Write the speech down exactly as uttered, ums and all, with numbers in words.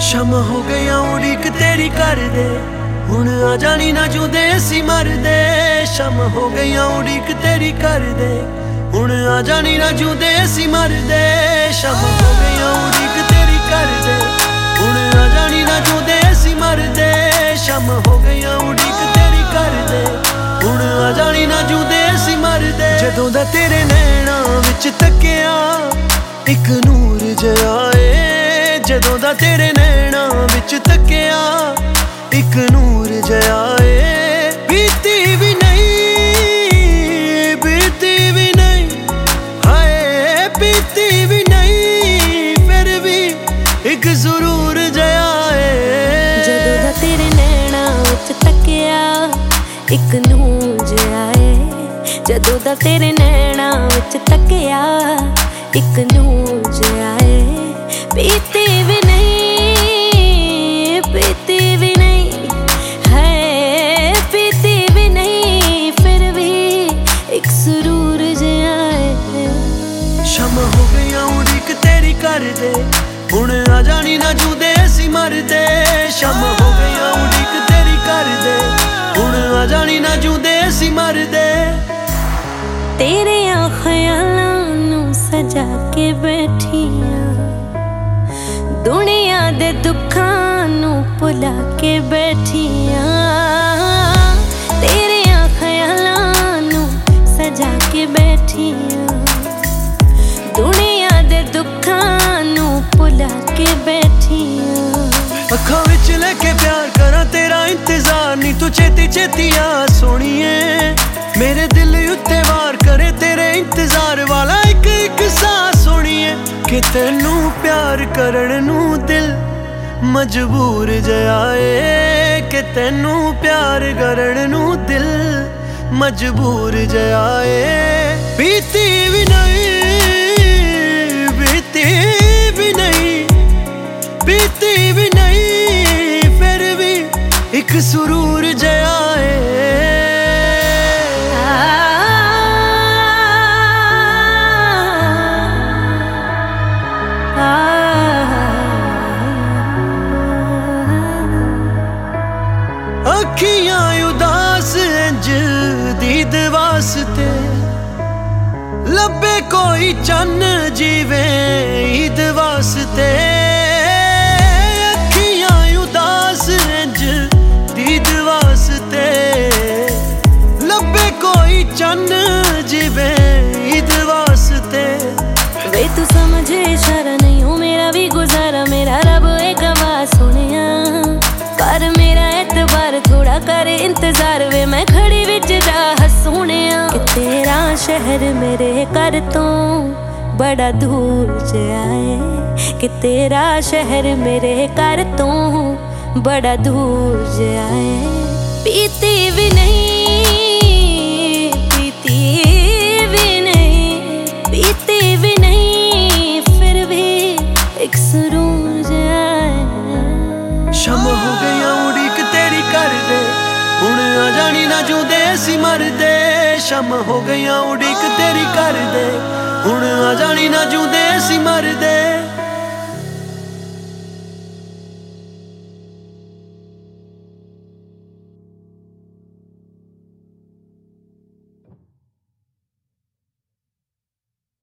ਸ਼ਮ ਹੋ ਗਈਆਂ ਉਡੀਕ ਤੇਰੀ ਕਰਦੇ, ਹੁਣ ਆ ਜਾਣੀ ਨਾ ਜੁਦੇ ਅਸੀਂ ਮਰਦੇ। ਸ਼ਮ ਹੋ ਗਈਆਂ ਉਡੀਕ ਤੇਰੀ ਕਰਦੇ, ਹੁਣ ਆ ਜਾਣੀ ਨਾ ਜੁਦੇ ਅਸੀਂ ਮਰਦੇ। ਸ਼ਮ ਹੋ ਗਈਆਂ ਉਡੀਕ ਤੇਰੀ ਕਰਦੇ, ਹੁਣ ਆ ਜਾਣੀ ਨਾ ਜੁਦੇ ਅਸੀਂ ਮਰਦੇ। ਸ਼ਮ ਹੋ ਗਈਆਂ ਉਡੀਕ ਤੇਰੀ ਕਰਦੇ, ਹੁਣ ਆ ਜਾਣੀ ਨਾ ਜੁਦੇ ਅਸੀਂ ਮਰਦੇ। ਜਦੋਂ ਦਾ ਤੇਰੇ ਨੈਣਾਂ ਵਿੱਚ ਤੱਕਿਆ ਇੱਕ ਨੂਰ ਜਿਹਾ ਏ, ਜਦੋਂ ਦਾ ਤੇਰੇ ਨੈਣਾਂ ਵਿੱਚ ਤੱਕਿਆ ਇੱਕ ਨੂਰ ਜਿਹਾ ਏ। ਬੀਤੀ ਵੀ ਨਹੀਂ, ਬੀਤੀ ਵੀ ਨਹੀਂ, ਹਾਏ ਬੀਤੀ ਵੀ ਨਹੀਂ, ਫਿਰ ਵੀ ਇੱਕ ਜ਼ਰੂਰ ਜਿਹਾ ਏ। ਜਦੋਂ ਦਾ ਤੇਰੇ ਨੈਣਾਂ ਵਿੱਚ ਤੱਕਿਆ ਇੱਕ ਨੂਰ ਜਿਹਾ ਏ, ਜਦੋਂ ਦਾ ਤੇਰੇ ਨੈਣਾਂ ਵਿੱਚ ਤੱਕਿਆ ਇੱਕ ਨੂਰ ਜਿਹਾ ਏ। ਬੀਤੀ ਵੀ ਨਹੀਂ, ਬੀਤੀ ਵੀ ਨਹੀਂ, ਹੈ ਬੀਤੀ ਵੀ ਨਹੀਂ, ਫਿਰ ਵੀ ਇੱਕ ਸਰੂਰ ਜਿਹਾ ਏ। ਸ਼ਮ ਹੋ ਗਈਆਂ ਉਡੀਕ ਤੇਰੀ ਕਰਦੇ, ਹੁਣ ਆ ਜਾਣੀ ਨਾ ਜੁਦੇ ਅਸੀਂ ਮਰਦੇ। ਸ਼ਮ ਹੋ ਗਈਆਂ ਉਡੀਕ ਤੇਰੀ ਕਰਦੇ, ਹੁਣ ਆ ਜਾਣੀ ਨਾ ਜੁਦੇ ਅਸੀਂ ਮਰਦੇ। ਤੇਰਿਆਂ ਖਿਆਲਾਂ ਨੂੰ ਸਜਾ ਕੇ ਬੈਠੀਆਂ, ਦੁਨੀਆ ਦੇ ਦੁੱਖਾਂ ਨੂੰ ਭੁਲਾ ਕੇ ਬੈਠੀਆਂ। ਤੇਰਿਆਂ ਖਿਆਲਾਂ ਨੂੰ ਸਜਾ ਕੇ ਬੈਠੀਆਂ, ਦੁਨੀਆ ਦੇ ਦੁੱਖਾਂ ਨੂੰ ਭੁਲਾ ਕੇ ਬੈਠੀਆਂ। ਅੱਖਾਂ ਵਿੱਚ ਲੈ ਕੇ ਪਿਆਰ ਕਰਾਂ ਤੇਰਾ ਇੰਤਜ਼ਾਰ, ਨੀ ਤੂੰ ਛੇਤੀ ਛੇਤੀ ਆ ਸੋਹਣੀਏ। ਮੇਰੇ ਦਿਲ ਉੱਤੇ ਵਾਰ ਕਰੇ ਤੇਰੇ ਇੰਤਜ਼ਾਰ ਵਾਲਾ ਇੱਕ ਇੱਕ ਸਾਹ ਸੋਹਣੀਏ। ਕਿ ਤੈਨੂੰ ਪਿਆਰ ਕਰਨ ਨੂੰ ਦਿਲ ਮਜਬੂਰ ਜਿਹਾ ਏ, ਕਿ ਤੈਨੂੰ ਪਿਆਰ ਕਰਨ ਨੂੰ ਦਿਲ ਮਜਬੂਰ ਜਿਹਾ ਏ। ਬੀਤੀ ਵੀ ਨਹੀਂ, ਬੀਤੀ ਵੀ ਨਹੀਂ, ਬੀਤੀ ਵੀ ਨਹੀਂ, ਫਿਰ ਵੀ ਇੱਕ ਸਰੂਰ ਜਿਹਾ ਏ। ਅੱਖੀਆਂ ਉਦਾਸ ਇੰਜ ਦੀਦ ਵਾਸਤੇ, ਲੱਭੇ ਕੋਈ ਚੰਨ ਜੀਵੇ ਈਦ ਵਾਸਤੇ। ਅੱਖੀਆਂ ਉਦਾਸ ਇੰਜ ਦੀਦ ਵਾਸਤੇ, ਲੱਭੇ ਕੋਈ ਚੰਨ ਜੀਵੇ ਈਦ ਵਾਸਤੇ। ਵੇ ਤੂੰ ਸਮਝੇ ਇਸ਼ਾਰਾ ਨਹੀਂ ਹੋ ਮੇਰਾ ਵੀ ਗੁਜ਼ਾਰਾ, ਮੇਰਾ ਰੱਬ ਏ ਗਵਾ ਸੁਣਿਆ। ਪਰ ਮੇਰਾ ਐਤਬਾਰ ਥੋੜਾ ਕਰ ਇੰਤਜ਼ਾਰ, ਵੇ ਮੈਂ ਖੜੀ ਵਿੱਚ ਰਾਹ ਸੋਹਣਿਆ। ਕਿ ਤੇਰਾ ਸ਼ਹਿਰ ਮੇਰੇ ਘਰ ਤੋਂ ਬੜਾ ਦੂਰ ਜਿਹਾ ਏ, ਕਿ ਤੇਰਾ ਸ਼ਹਿਰ ਮੇਰੇ ਘਰ ਤੋਂ ਬੜਾ ਦੂਰ ਜਿਹਾ ਏ। ਬੀਤੀ ਵੀ ਨਹੀਂ, ਬੀਤੀ ਵੀ ਨਹੀਂ, ਬੀਤੀ ਵੀ ਨਹੀਂ, ਫਿਰ ਵੀ ਇੱਕ ਸਰੂਰ ਜਿਹਾ ਏ। ਸ਼ਮ ਹੋ ਗਈਆਂ ਉਡੀਕ ਤੇਰੀ ਕਰਦੇ, ਹੁਣ ਆ ਜਾਣੀ ਨਾ ਜੁਦੇ ਅਸੀਂ ਮਰਦੇ। ਸ਼ਮ ਹੋ ਗਈਆਂ ਉਡੀਕ ਤੇਰੀ ਕਰਦੇ, ਹੁਣ ਆ ਜਾਣੀ ਨਾ ਜੁਦੇ ਅਸੀਂ ਮਰਦੇ।